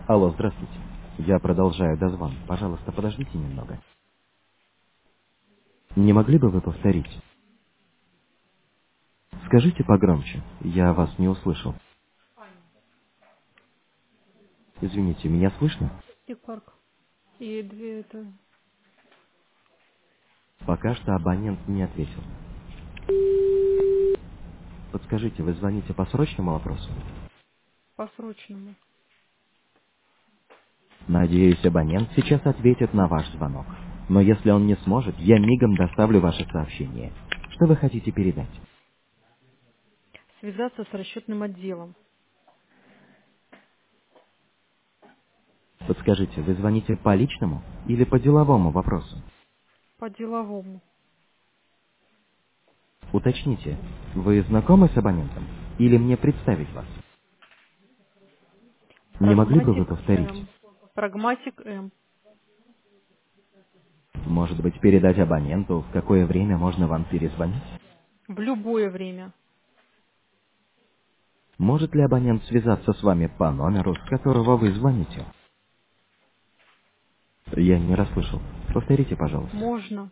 Алло, здравствуйте. Я продолжаю дозвон. Пожалуйста, подождите немного. Не могли бы вы повторить? Скажите погромче. Я вас не услышал. Извините, меня слышно? И парк. И две это... Пока что абонент не ответил. Подскажите, вы звоните по срочному вопросу? По-срочному. Надеюсь, абонент сейчас ответит на ваш звонок. Но если он не сможет, я мигом доставлю ваше сообщение. Что вы хотите передать? Связаться с расчетным отделом. Подскажите, вы звоните по личному или по деловому вопросу? По-деловому. Уточните, вы знакомы с абонентом или мне представить вас? Не могли бы вы Прагматик повторить? М. Прагматик М. Может быть, передать абоненту, в какое время можно вам перезвонить? В любое время. Может ли абонент связаться с вами по номеру, с которого вы звоните? Я не расслышал. Повторите, пожалуйста. Можно.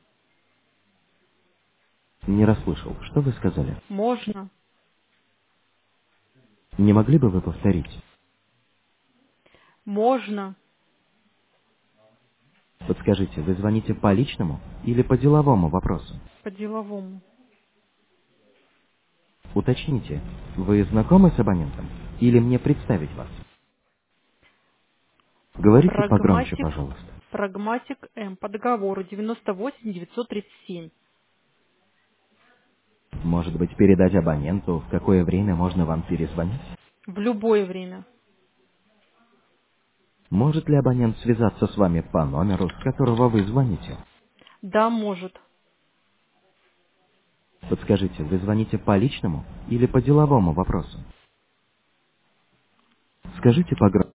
Не расслышал. Что вы сказали? Можно. Не могли бы вы повторить? Можно. Подскажите, вы звоните по личному или по деловому вопросу? По-деловому. Уточните, вы знакомы с абонентом или мне представить вас? Говорите погромче, Прагматик. пожалуйста. Прагматик М. По договору 98 937. Может быть, передать абоненту, в какое время можно вам перезвонить? В любое время. Может ли абонент связаться с вами по номеру, с которого вы звоните? Да, может. Подскажите, вы звоните по личному или по деловому вопросу? Скажите погромче.